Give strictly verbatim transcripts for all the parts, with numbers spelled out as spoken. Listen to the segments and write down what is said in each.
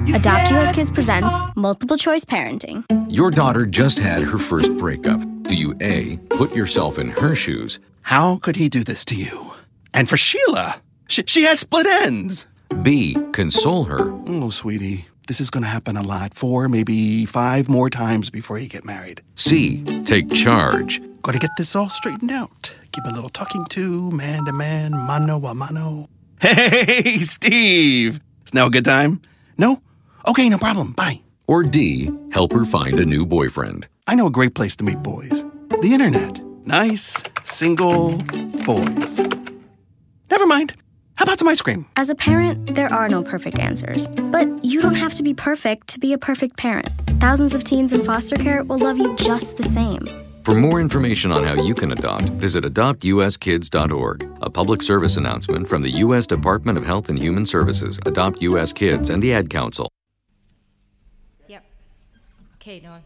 Adopt U S Kids presents Multiple Choice Parenting. Your daughter just had her first breakup. Do you A, put yourself in her shoes? How could he do this to you? And for Sheila, she, she has split ends. B, console her? Oh, sweetie, this is going to happen a lot. Four, maybe five more times before you get married. C, take charge? Got to get this all straightened out. Give a little talking to, man to man, mano a mano. Hey, Steve! Is now a good time? No? Okay, no problem. Bye. Or D, help her find a new boyfriend? I know a great place to meet boys. The internet. Nice, single boys. Never mind. How about some ice cream? As a parent, there are no perfect answers. But you don't have to be perfect to be a perfect parent. Thousands of teens in foster care will love you just the same. For more information on how you can adopt, visit adopt u s kids dot org. A public service announcement from the U S Department of Health and Human Services, Adopt U S Kids, and the Ad Council. Yep. Okay, Noah.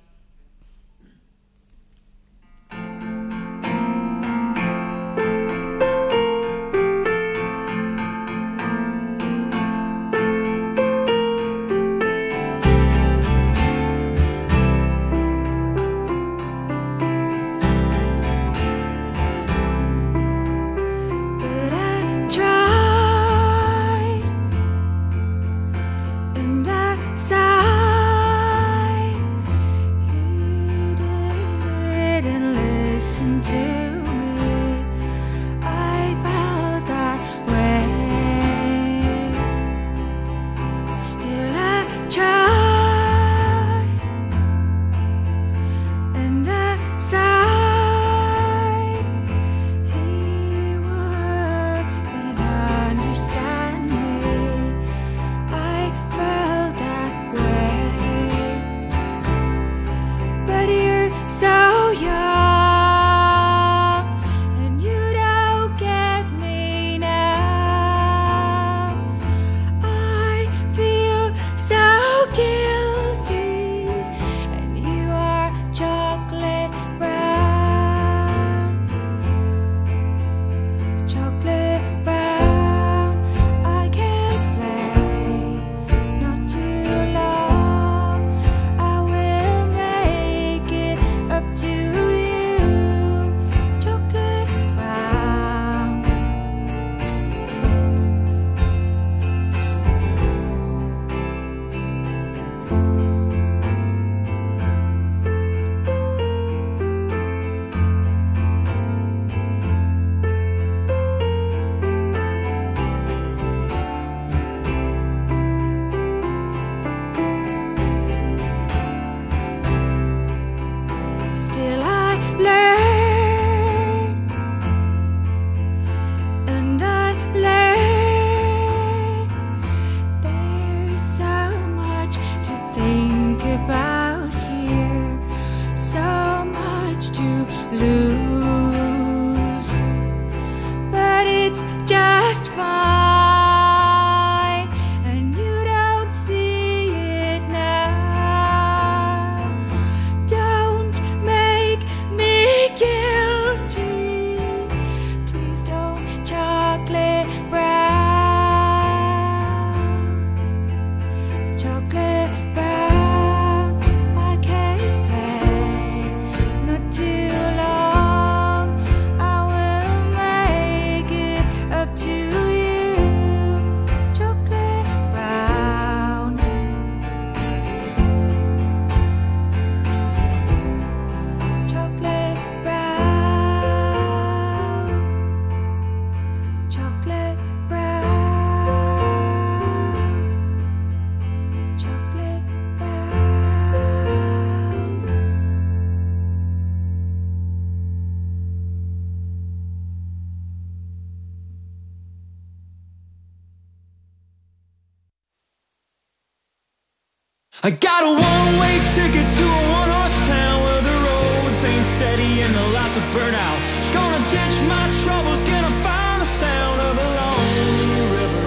I got a one-way ticket to a one-horse town where the roads ain't steady and the lights are burnt out. Gonna ditch my troubles, gonna find the sound of a lonely river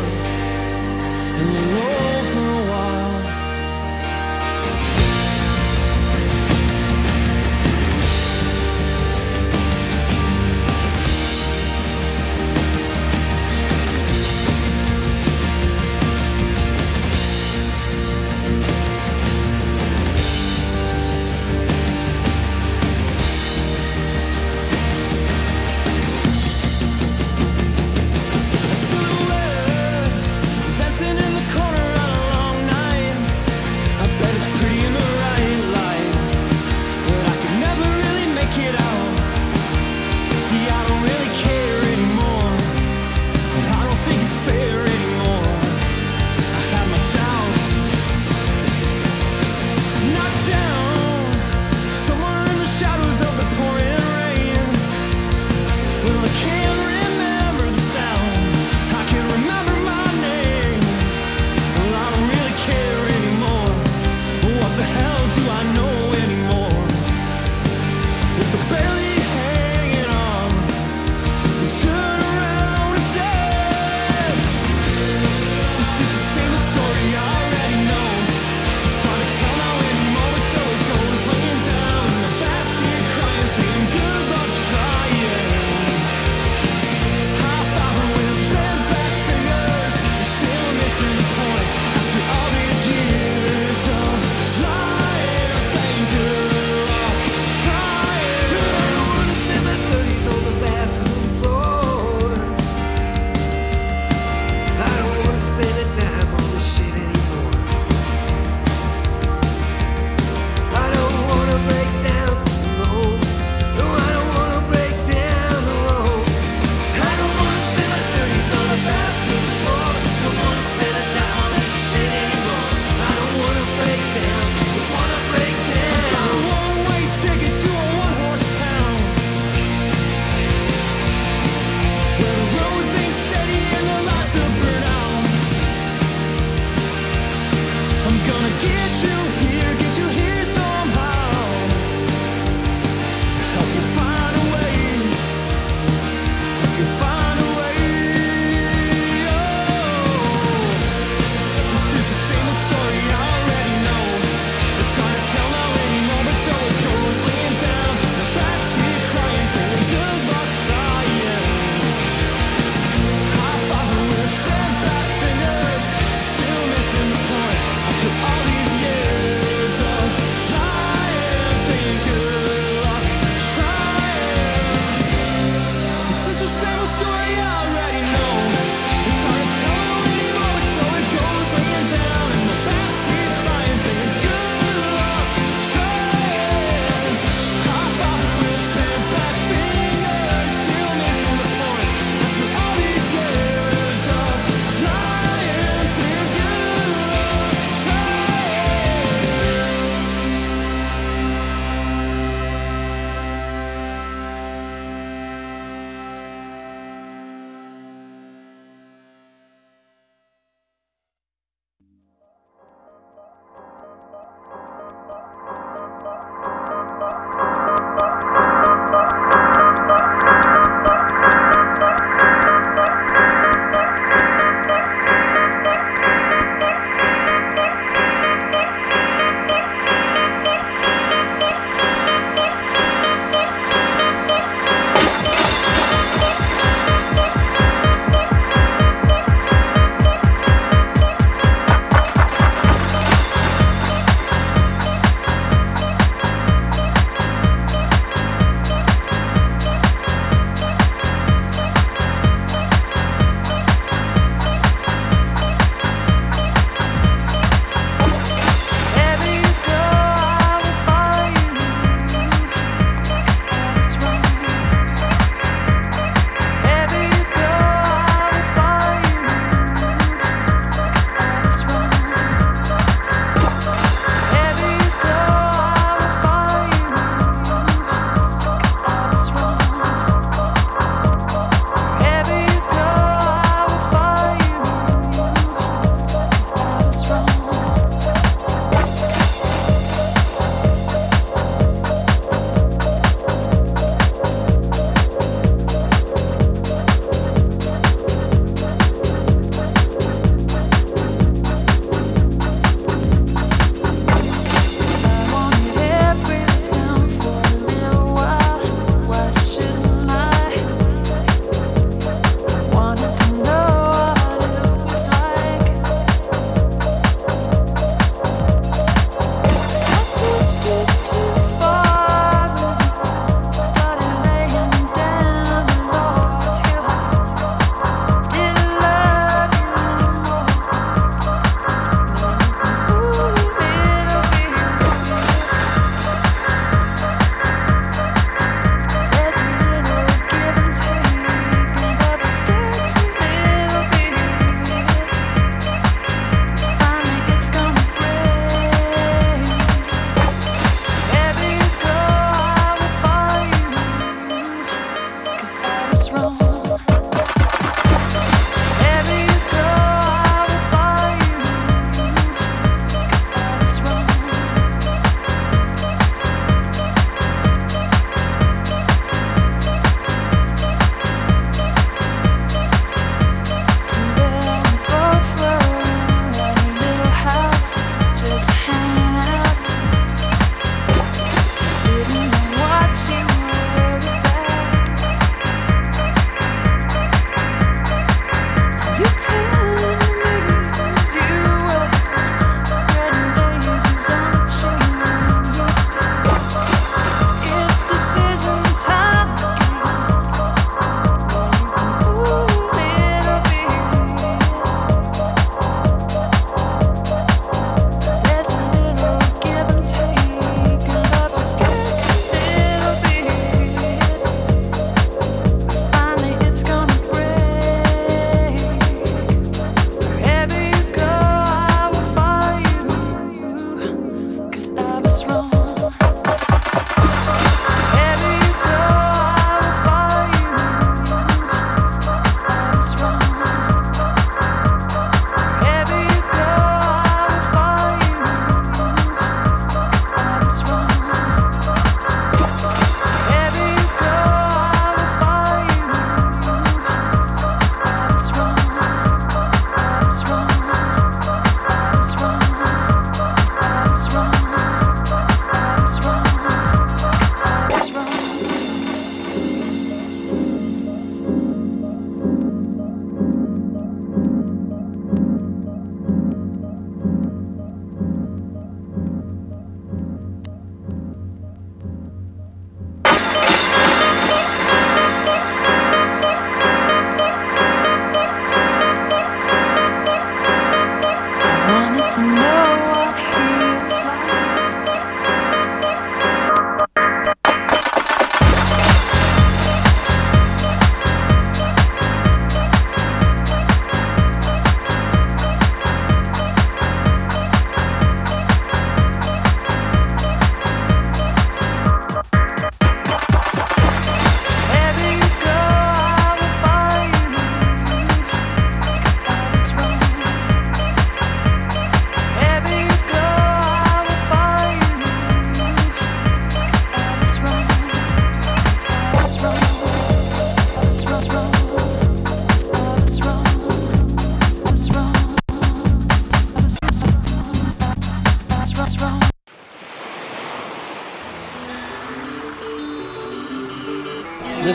and lay low for a while.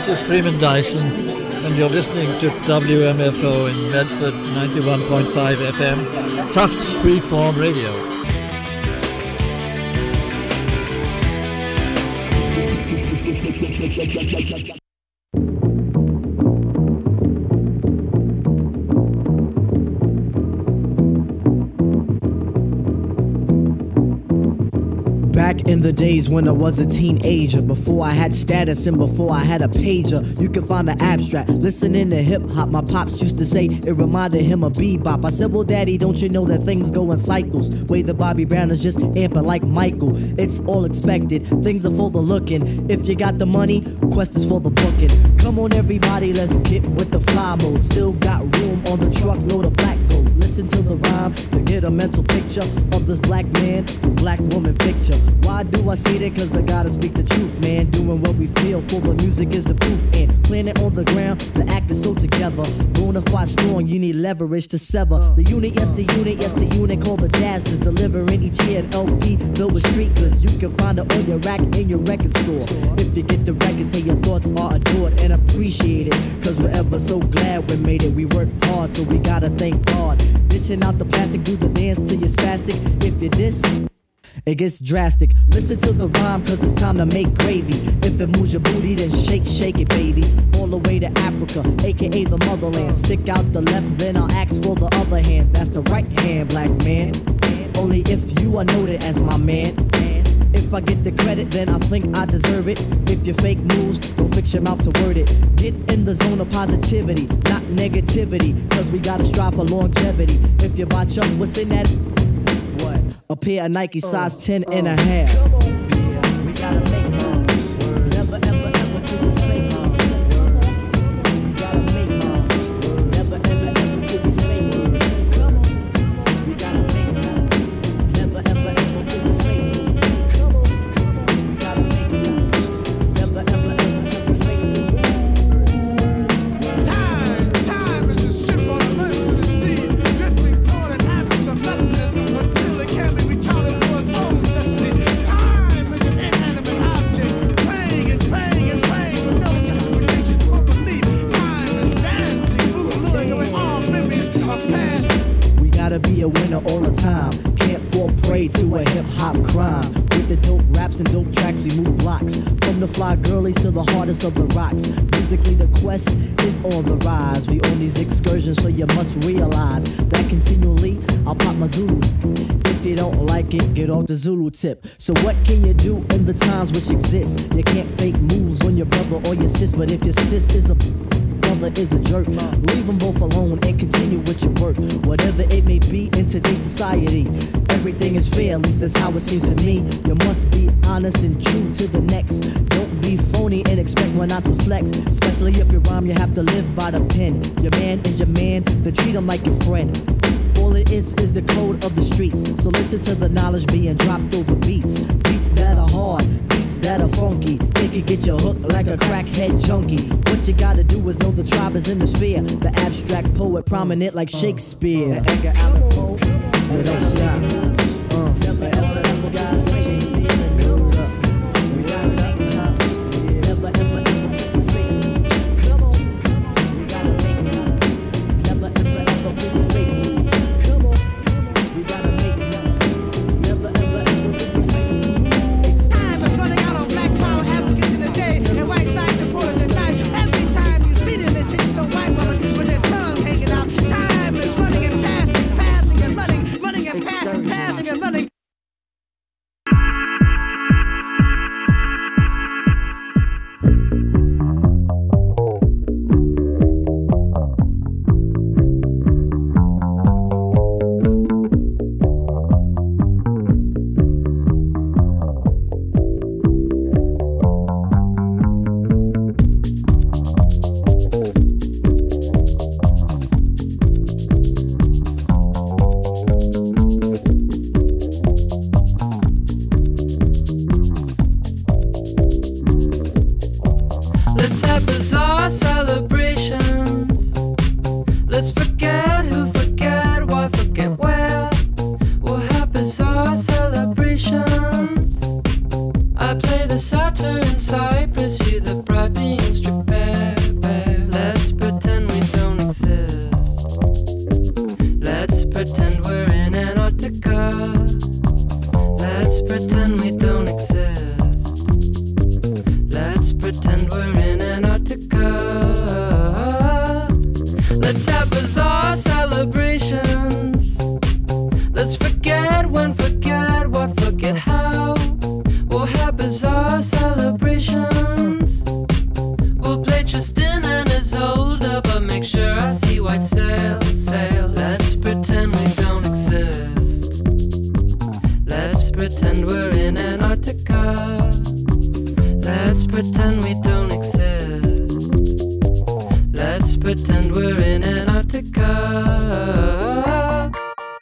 This is Freeman Dyson, and you're listening to W M F O in Medford, ninety-one point five F M, Tufts Freeform Radio. Back in the days when I was a teenager, before I had status and before I had a pager, you can find the abstract. Listening to hip hop, my pops used to say it reminded him of bebop. I said, well, daddy, don't you know that things go in cycles? Way the Bobby Brown is just amping like Michael. It's all expected, things are for the looking. If you got the money, quest is for the booking. Come on, everybody, let's get with the fly mode. Still got room on the truckload of black gold. Listen to the rhyme to get a mental picture of this black man, black woman picture. Why do I say that? Cause I gotta speak the truth, man. Doing what we feel, for the music is the proof. And planet on the ground, the act is so together. Bonafide strong, you need leverage to sever. The unit, yes, the unit, yes, the unit called the Jazz is delivering each year an L P filled with street goods. You can find it on your rack in your record store. If you get the record, say your thoughts are adored and appreciated. Cause we're ever so glad we made it. We worked hard, so we gotta thank God. Dishing out the plastic, do the dance till you're spastic. If you diss, it gets drastic. Listen to the rhyme, cause it's time to make gravy. If it moves your booty, then shake, shake it, baby. All the way to Africa, aka the motherland. Stick out the left, then I'll ask for the other hand. That's the right hand, black man. Only if you are noted as my man. If I get the credit, then I think I deserve it. If you fake news, don't fix your mouth to word it. Get in the zone of positivity, not negativity. Cause we gotta strive for longevity. If you botch up, what's in that? What? A pair of Nike size ten and a half. Come on, yeah, we gotta make moves. Never, ever, ever do the fake moves. We gotta make moves. Never, ever, ever do the fake moves. Come on, we gotta make moves. Never, ever, ever do the fake moves. Come on, we gotta make moves. Never, ever, ever do the fake moves. Time, time is a ship on the list of the sea, drifting toward an abyss of nothingness until it can be retarded for its own destiny. Time is an inanimate object, praying and praying and praying with no justification for belief. Time is dancing, moving, going on memories of past. We gotta be a winner all the time. Can't fall prey to a hip-hop crime. With the dope raps and dope tracks, we move blocks. From the fly girlies to the hardest of the rocks. Musically, the quest is on the rise. We on these excursions, so you must realize that continually, I'll pop my Zulu. If you don't like it, get off the Zulu tip. So what can you do in the times which exist? You can't fake moves on your brother or your sis, but if your sis is a brother is a jerk, leave them both alone and continue with your work. Whatever it may be in today's society, everything is fair, at least that's how it seems to me. You must be honest and true to the next. Don't be phony and expect one not to flex. Especially if you rhyme, you have to live by the pen. Your man is your man, then treat him like your friend. All it is is the code of the streets. So listen to the knowledge being dropped over beats. Beats that are hard, beats that are funky. It can get you hooked like a crackhead junkie. What you gotta do is know the tribe is in the sphere. The abstract poet prominent like Shakespeare. Uh, Edgar Allan Poe, and don't stop. Uh, never ever those guys that you see in the news. We gotta make moves. Never ever ever do the fake moves. Come on, we gotta make moves. Never ever ever do the fake moves. Come on, we gotta make moves. Never ever ever do the fake moves. Time is running out on black power advocates in the day, and white light supporters at night. Every time you see them, they take some white woman with their tongue hanging out. Time is running and passing, passing and running, running and passing, passing and running. Let's have bizarre celebrations. Let's forget who forget, why forget where. We'll have bizarre celebrations. I play the satyr in Cyprus, you the bright being strip. pretend we're in Antarctica.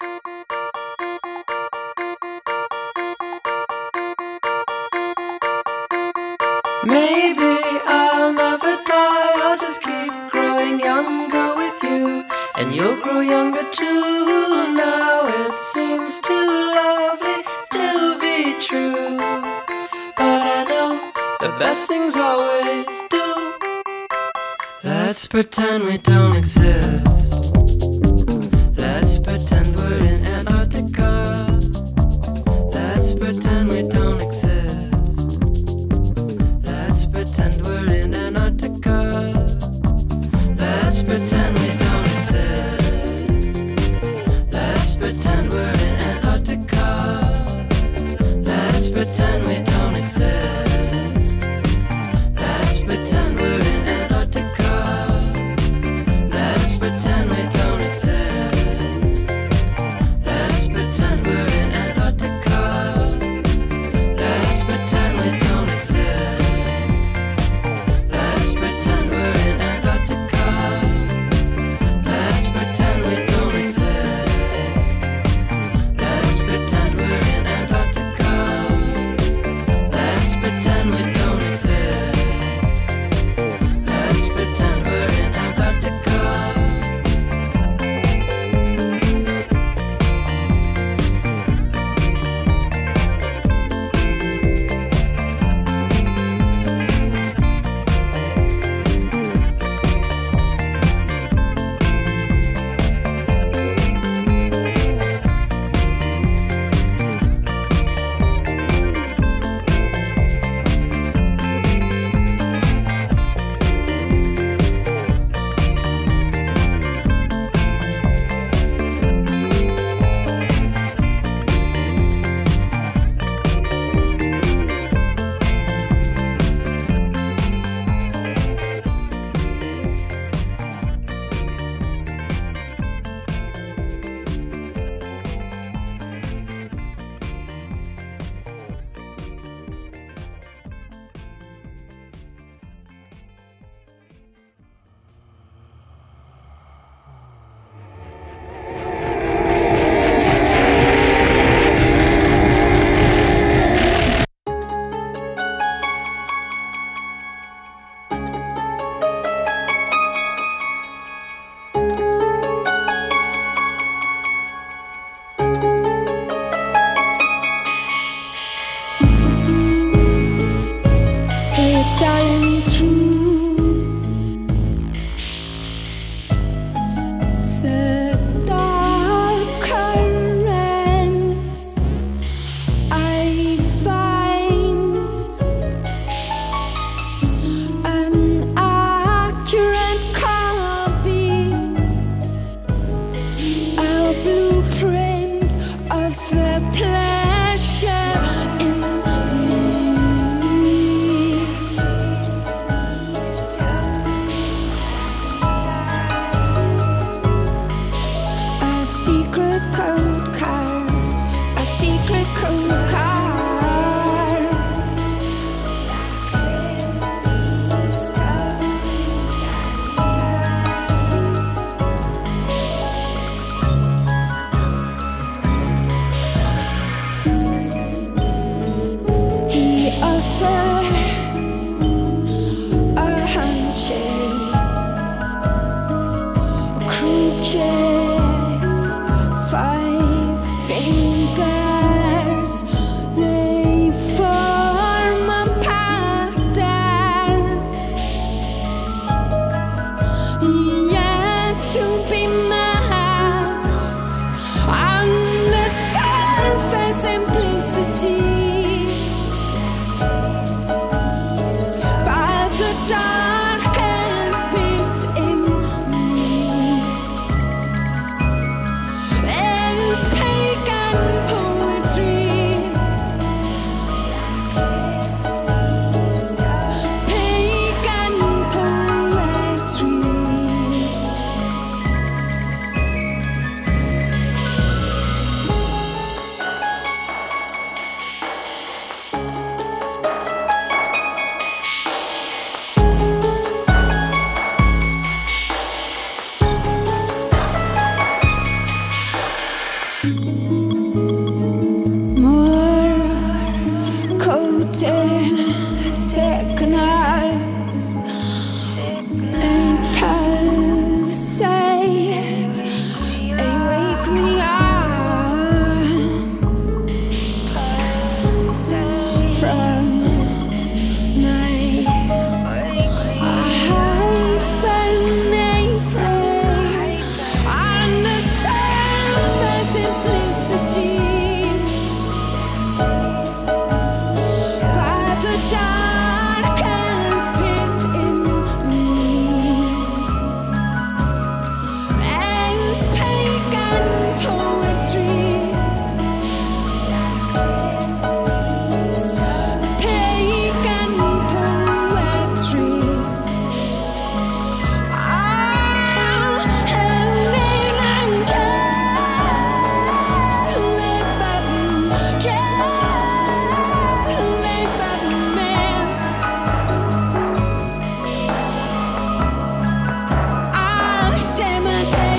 Maybe I'll never die, I'll just keep growing younger with you, and you'll grow younger too. Now it seems too lovely to be true, but I know the best things always do. Let's pretend we don't exist. Let's pretend we're in Antarctica. Let's pretend we don't exist. Let's pretend we're in Antarctica. Let's pretend we don't exist. Let's pretend we're in Antarctica. Let's pretend we don't exist. Let's pretend we're in Antarctica. Let's pretend we don't exist. Let's pretend we're in Antarctica. Let's pretend we don't exist. Let's pretend we're in Antarctica.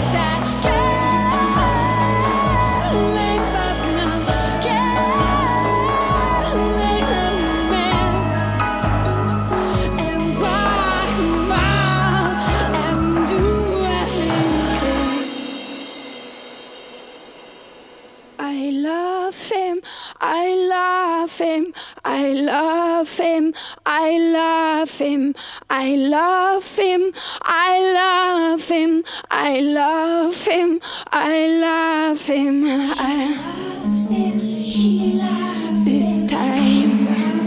I love him, I love him, I love him, I love him, I love him, I love him, I love him, she loves this time,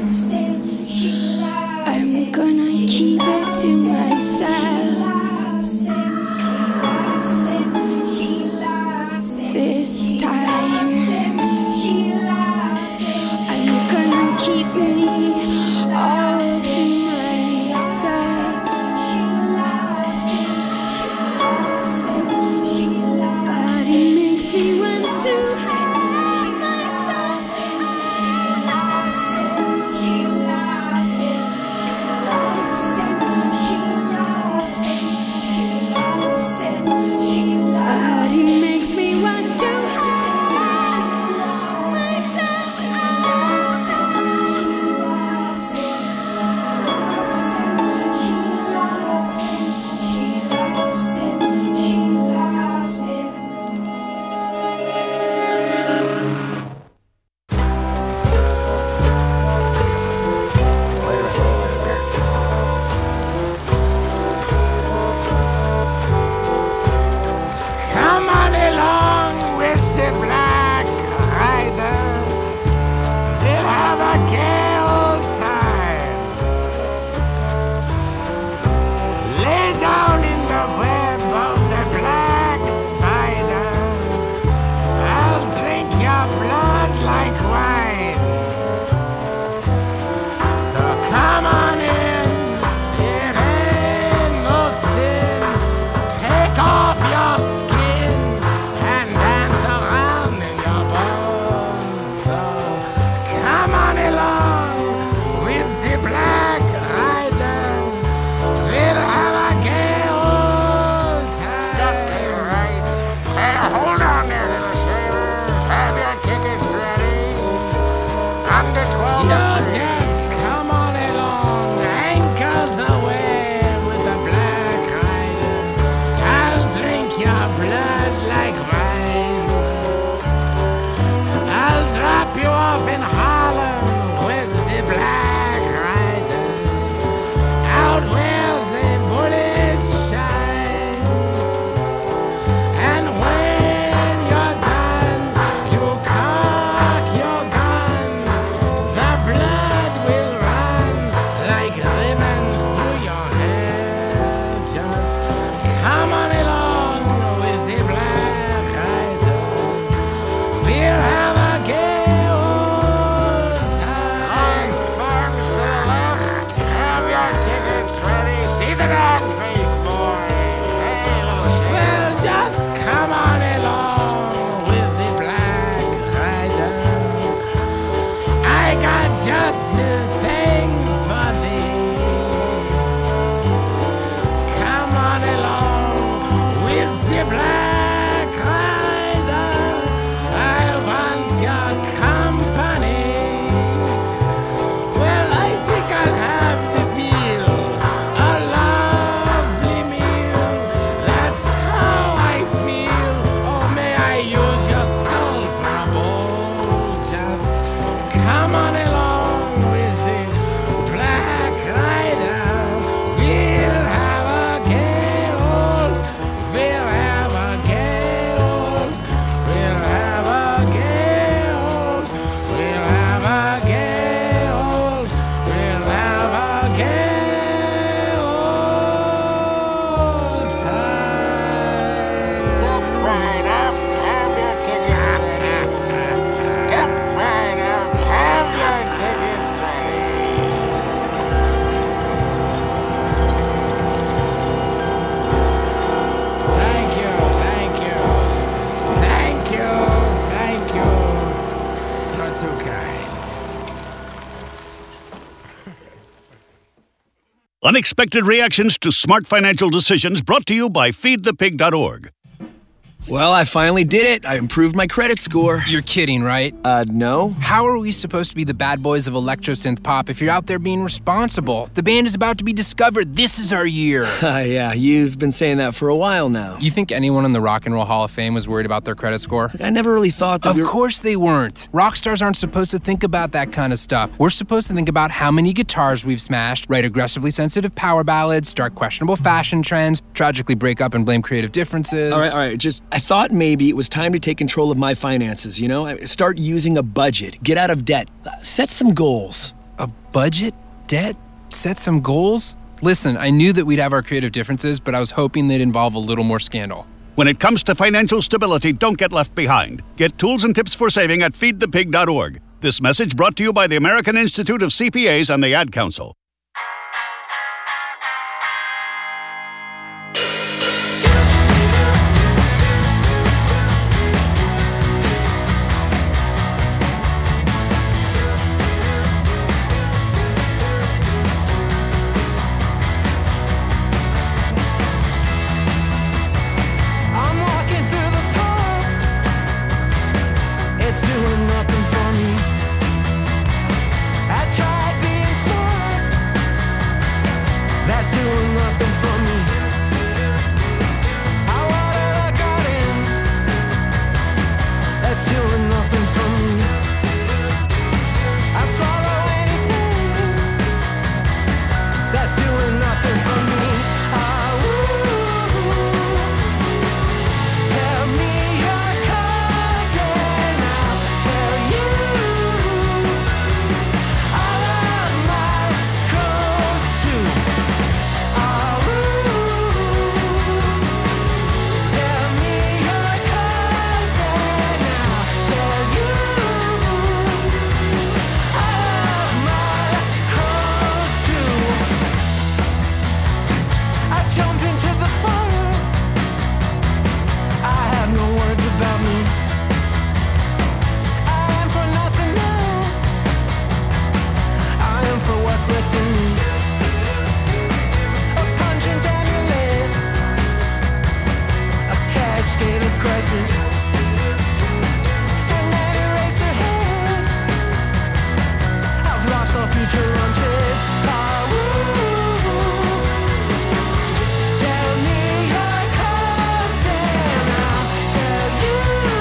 I'm gonna keep it to myself, this time, I'm gonna keep me all to myself. But it makes me want to hurt myself. She loves him, she loves him, she loves him, she loves him, she loves him. But it makes me want to hurt myself. Come on along with the Black Rider. We'll have a gay old time. Lay down in the web of the black spider. I'll drink your blood like wine. So come on in, it ain't no sin. Take off your skin and dance around in your bones. So come on along with the Black Rider. We'll have a gay old time. Stop there, right? Hey, hold on there, little shaver. Have your tickets ready. Under twelve. You just come on along, anchors away with the Black Rider. I'll drink your blood like wine. I'll drop you off in Harlem with the Black Rider. Out where the bullets shine. And when you're done, you cock your gun. The blood will run like ribbons through your hair. Just come on along with the Black Rider. We'll have a gay old time. On farms to the left, have your tickets ready. See the dog face, boy. Hey, little shit. Well, just come on along with the Black Rider. I got just the thing for thee. Come on along with the Black Rider. I want your company. Well, I think I'll have the meal, a lovely meal. That's how I feel. Oh, may I use your skull for a bowl? Just come on along with the Black Rider. We'll have a gay old, we'll have a gay old, we'll have a gay old, we'll have a gay old, we'll have a gay old time. Step right up, have your tickets ready. Step right up, have your tickets ready. Thank you, thank you, thank you, thank you. You're too kind. Unexpected reactions to smart financial decisions brought to you by feed the pig dot org. Well, I finally did it. I improved my credit score. You're kidding, right? Uh, no. How are we supposed to be the bad boys of electro synth pop if you're out there being responsible? The band is about to be discovered. This is our year. Uh, yeah, you've been saying that for a while now. You think anyone in the Rock and Roll Hall of Fame was worried about their credit score? I never really thought that Of we were... course they weren't. Rock stars aren't supposed to think about that kind of stuff. We're supposed to think about how many guitars we've smashed, write aggressively sensitive power ballads, start questionable fashion trends, tragically break up and blame creative differences. All right, all right, just, I thought maybe it was time to take control of my finances, you know? Start using a budget, get out of debt, set some goals. A budget? Debt? Set some goals? Listen, I knew that we'd have our creative differences, but I was hoping they'd involve a little more scandal. When it comes to financial stability, don't get left behind. Get tools and tips for saving at feed the pig dot org. This message brought to you by the American Institute of C P As and the Ad Council. I'm walking through the park. It's doing nothing for me. I tried being smart. That's doing nothing for me. I watered a garden. That's doing nothing for me. I swallow anything. That's doing nothing for me. Ah, ooh. Tell me your cards and I'll tell you. I love my coats too. Ah, ooh. Tell me your cards and I'll tell you. I love my coats too. I jump into the fire. I have no words about me. I am for nothing now. I am for what's left in me. A pungent amulet. A cascade of crisis. And that eraser head. I've lost all future lunches. Ah, ooh. Tell me your cards and I'll tell you.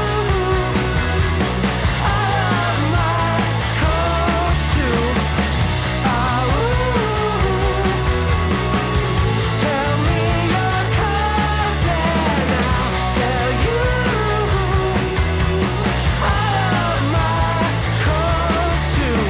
I love my coats too. Ah, ooh. Tell me your cards and I'll tell you. I love my coats too.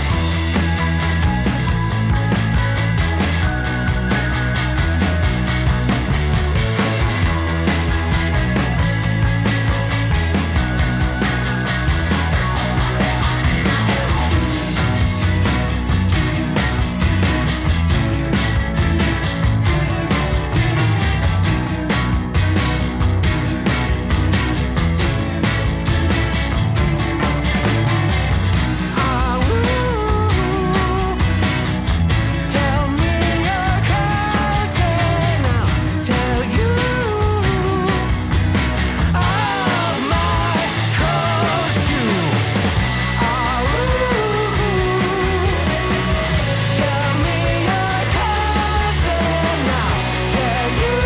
Ah, ooh. Tell me your cards and I'll tell you. I love my coats too. Ah, ooh. Tell me your cards and I'll tell you.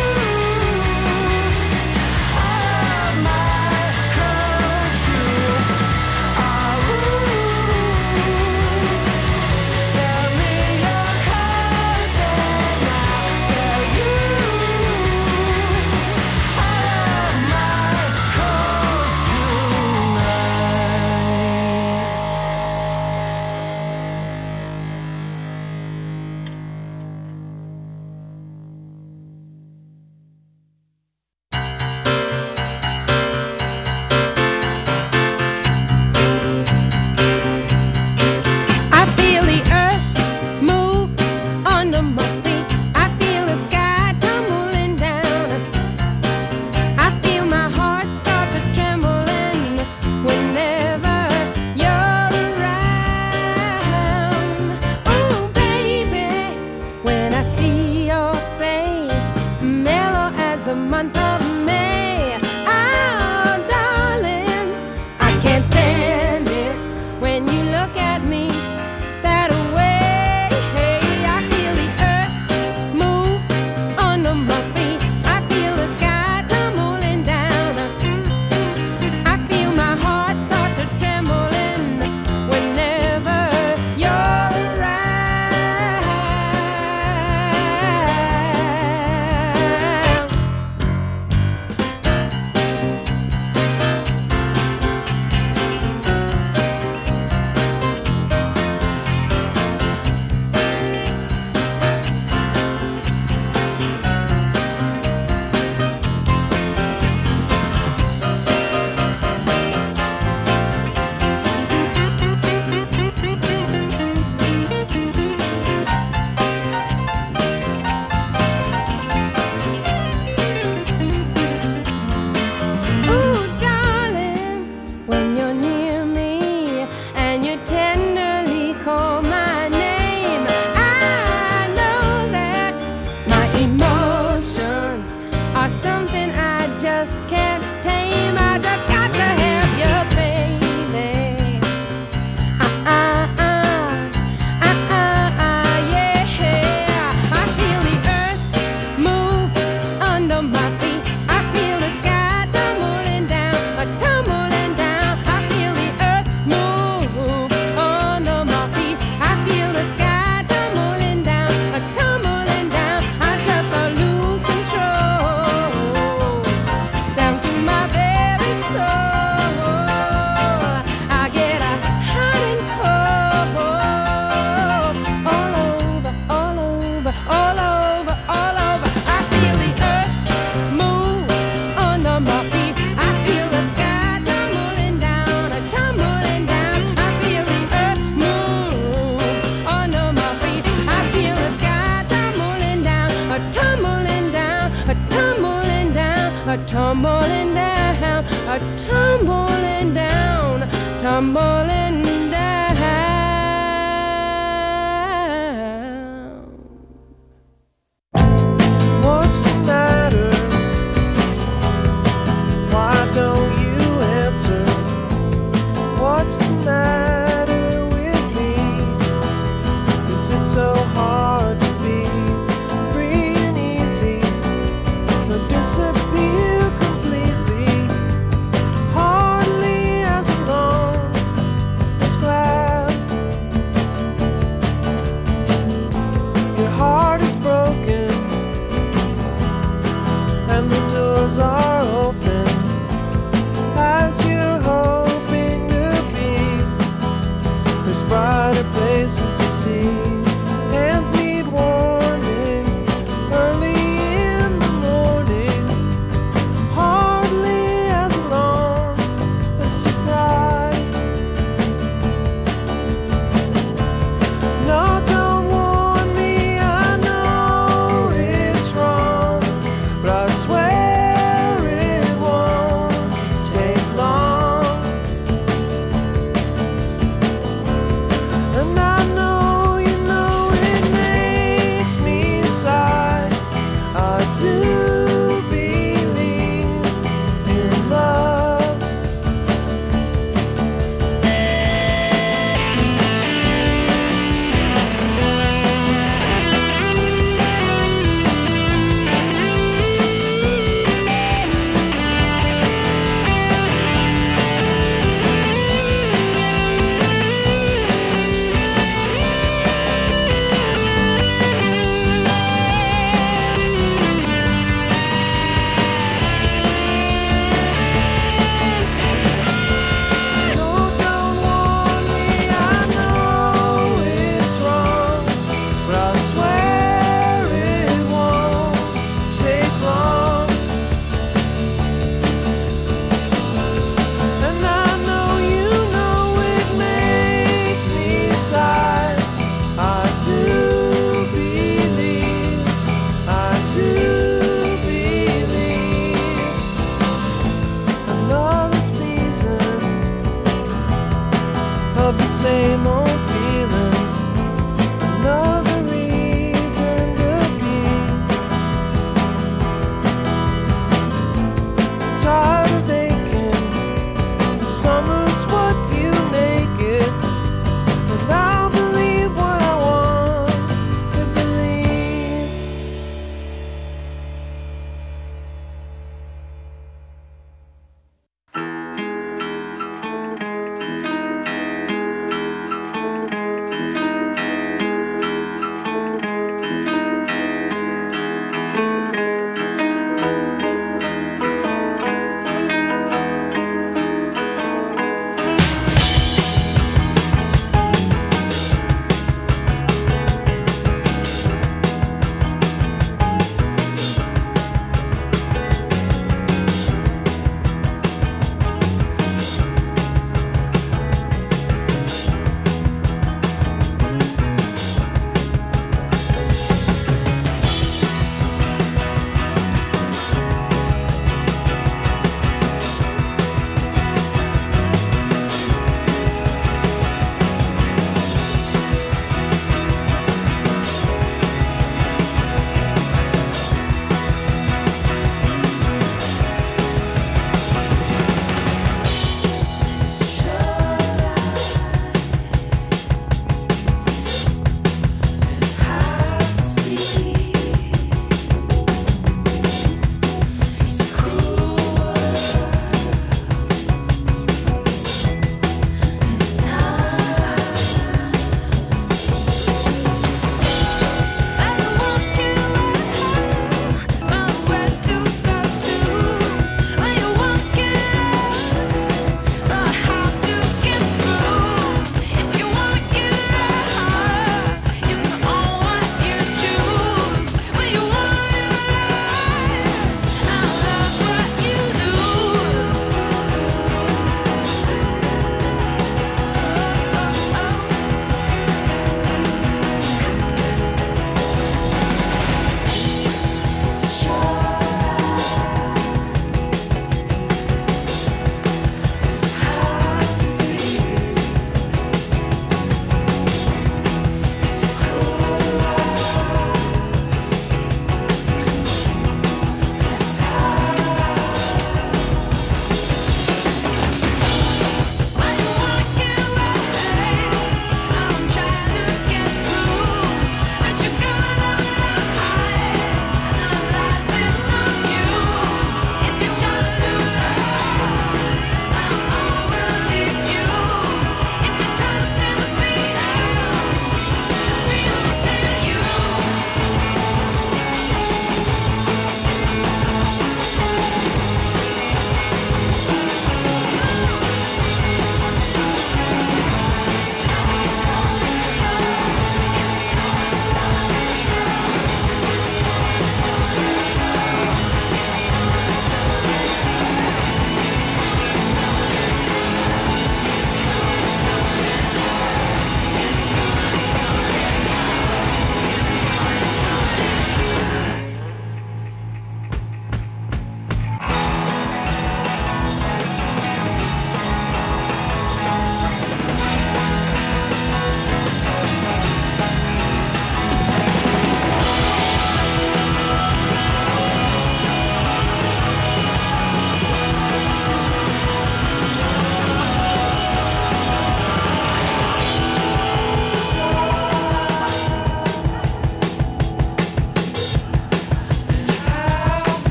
I love my coats too. Ah, ooh. Tell me your cards and I'll tell you. I love my coats I feel the earth move under my feet. I feel the sky tumbling down. I feel my heart start to trembling whenever you're around. Ooh, baby, when I see your face, mellow as the month of May, I can't stand it when you look at me that way. I feel the earth move under my feet. I feel the sky tumbling down. I feel my heart start to trembling whenever you're a tumbling down, a tumbling down, tumbling down. What's the matter? Why don't you answer? What's the matter with me? Is it so hard to be free and easy? To disappear completely, hardly as alone as glass.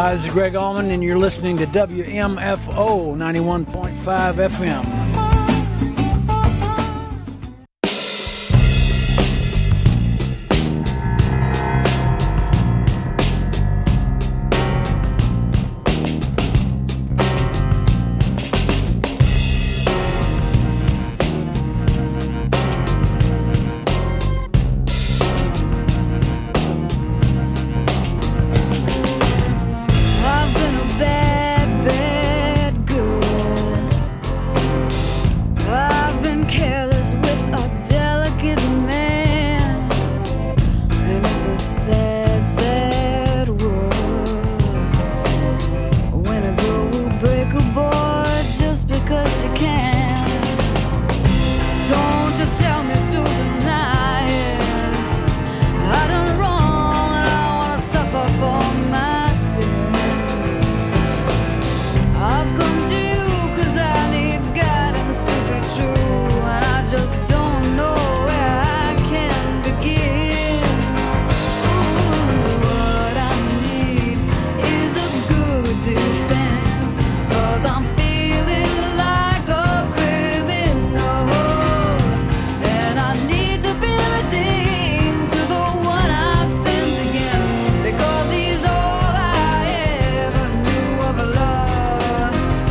Hi, this is Greg Allman, and you're listening to W M F O ninety-one point five F M. I've been a bad, bad girl. I've been careless with a delicate man, and it's a sad, sad world when a girl will break a boy just because she can. Don't you tell me to deny it. I done wrong and I wanna suffer for my sins. I've come to you 'cause I need guidance to be true, and I just don't know where I can begin. Ooh, what I need is a good defense, 'cause I'm feeling like a criminal, and I need to be redeemed to the one I've sinned against, because he's all I ever knew of love.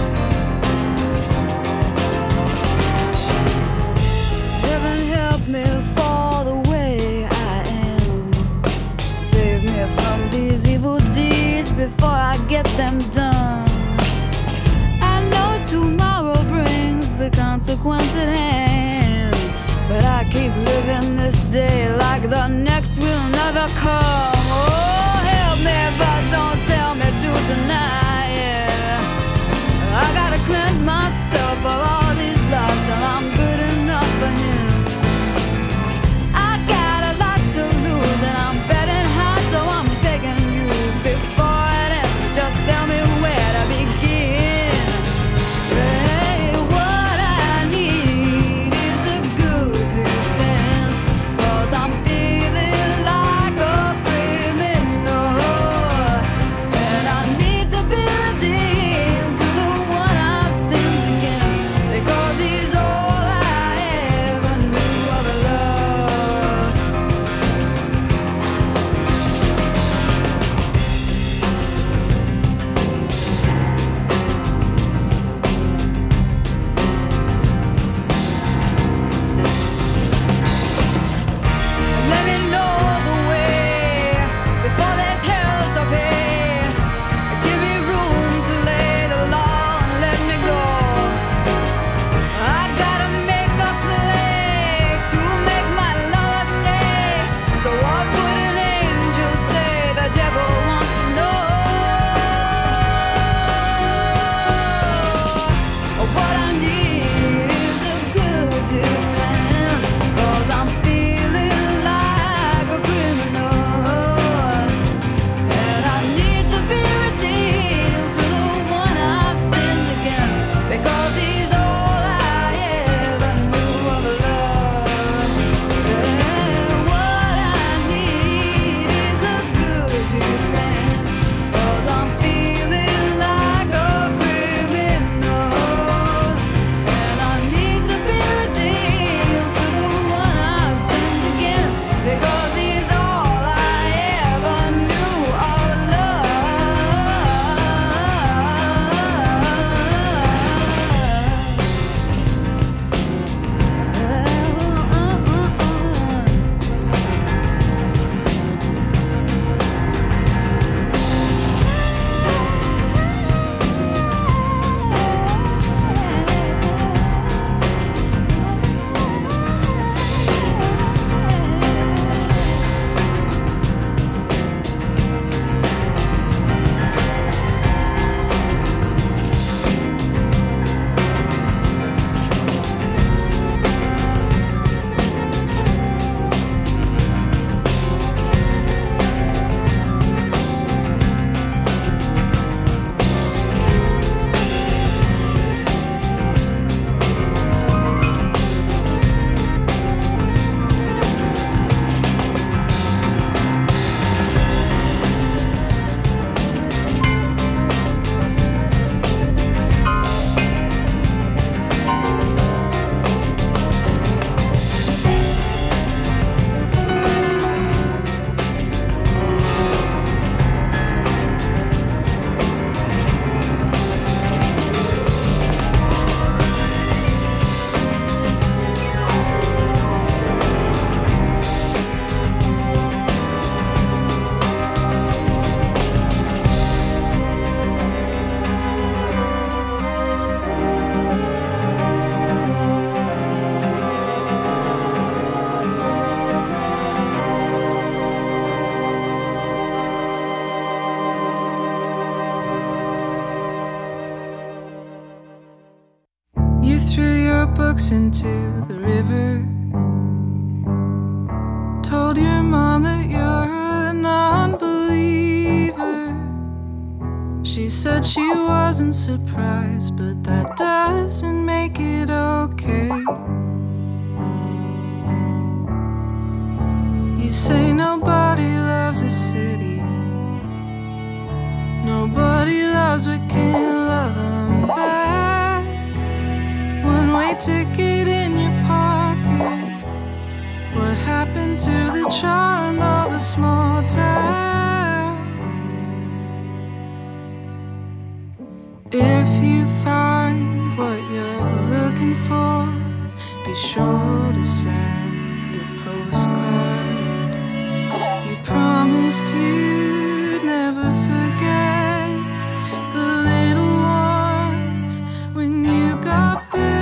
Heaven help me for the way I am. Save me from these evil deeds before I get them done. I know tomorrow brings the consequence at hand, but I keep living this day like the next will never come. Oh, help me, but don't tell me to deny it. I gotta cleanse myself of all these lies till I'm good enough for him. I got a lot to lose and I'm betting high, so I'm begging you before it ends, just tell me where to begin. Hey, what I need is a good defense, 'cause I'm feeling like a criminal. You threw your books into the river, told your mom that you're a non-believer. She said she wasn't surprised, but that doesn't make it okay. You say nobody loves a city, nobody loves what can't love them back. One-way ticket in your pocket. What happened to the charm of a small town? If you find what you're looking for, be sure to send a postcard. You promised you'd never forget the little ones when you got big.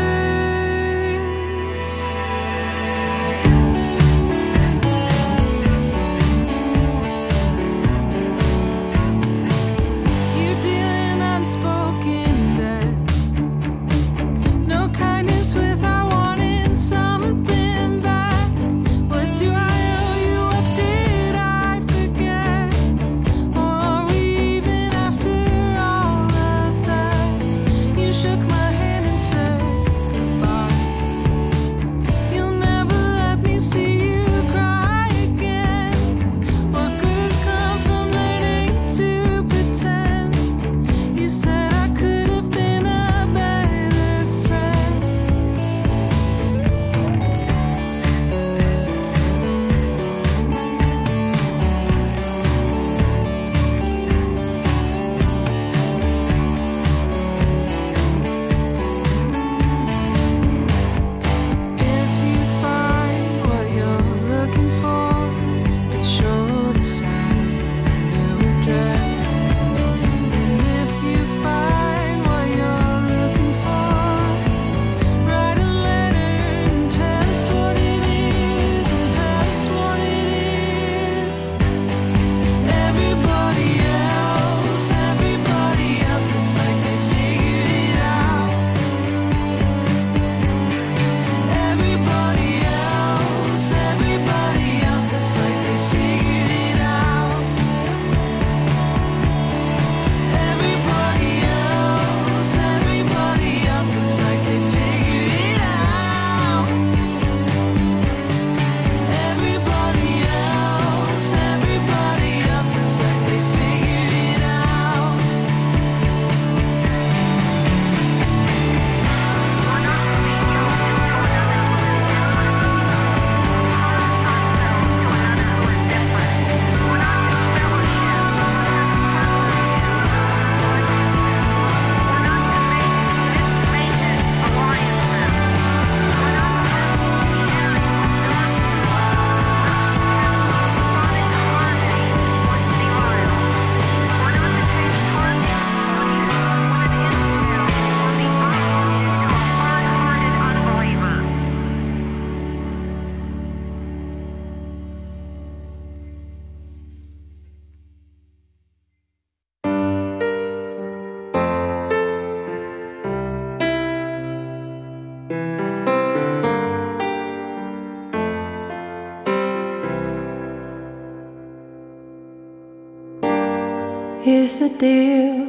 Here's the deal,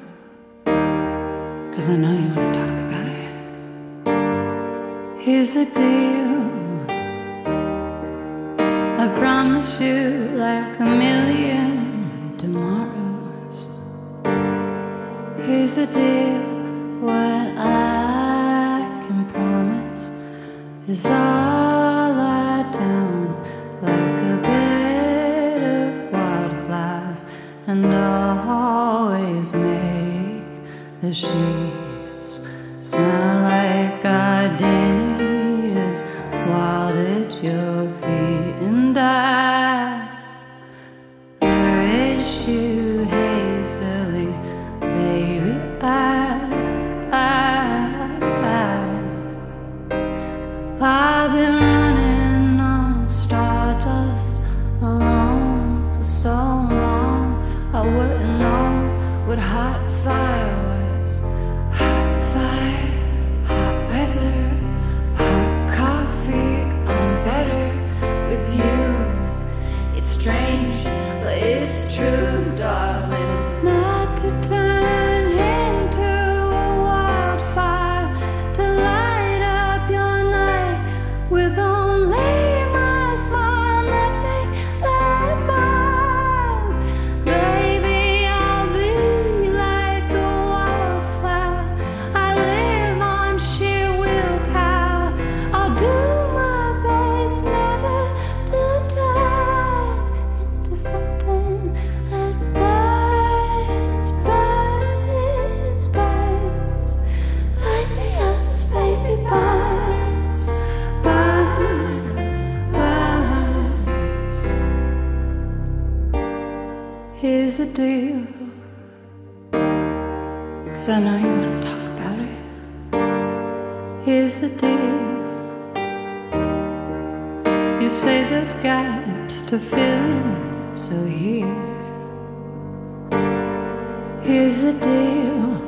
'cause I know you want to talk about it. Here's the deal, I promise you like a million tomorrows. Here's the deal, what I can promise is I'll lie down like a bed of wildflowers, and I'll always make the sheets smell like gardenias wild at your feet, and I nourish you hazily, baby. I, I, I, I've been running on stardust alone for so long. I wouldn't know what hot fire was Here's the deal, 'cause I know you want to talk about it. Here's the deal. You say there's gaps to fill in, so here. Here's the deal.